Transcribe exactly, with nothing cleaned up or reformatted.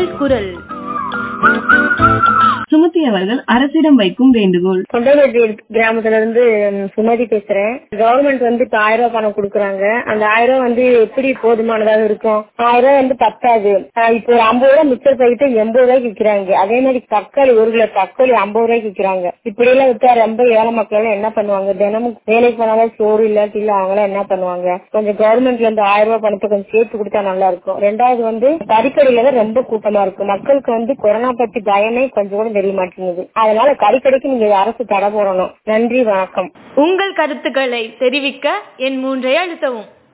உங்கள் குரல். சுமதி அவர்கள் அரசிடம் வைக்கும் வேண்டுகோள். கொண்டவெட்டி கிராமத்துல இருந்து சுமதி பேசுறேன். கவர்மெண்ட் வந்து இப்ப ஆயிரம் ரூபாய் பணம் கொடுக்குறாங்க. அந்த ஆயிரம் ரூபாய் வந்து எப்படி போதுமானதாக இருக்கும்? ஆயிரம் ரூபாய் வந்து பத்தாது. இப்போ ஒரு ஐம்பது ரூபாய் மிச்சர் போயிட்டு எண்பது ரூபாய்க்கு விற்கிறாங்க. அதே மாதிரி தக்காளி ஒரு கிலோ தக்காளி ஐம்பது ரூபாய்க்கு விற்கிறாங்க. இப்படி எல்லாம் வித்தா ரொம்ப ஏழை மக்கள் எல்லாம் என்ன பண்ணுவாங்க? தினமும் வேலைக்கு போனாலும் சோறு இல்லாட்டி இல்ல அவங்க எல்லாம் என்ன பண்ணுவாங்க? கொஞ்சம் கவர்மெண்ட்ல இருந்து ஆயிரம் ரூபாய் பணத்தை கொஞ்சம் சேர்த்து கொடுத்தா நல்லா இருக்கும். ரெண்டாவது வந்து கறிக்கடையில தான் ரொம்ப கூட்டமா இருக்கும். மக்களுக்கு வந்து கொரோனா பத்தி பயமே கொஞ்சம் கூட தெரிய மாட்டேங்குது. அதனால கறிக்கடைக்கு நீங்க அரசு தடை போடணும். நன்றி, வணக்கம். உங்கள் கருத்துக்களை தெரிவிக்க என் மூன்றை அழுத்தவும்.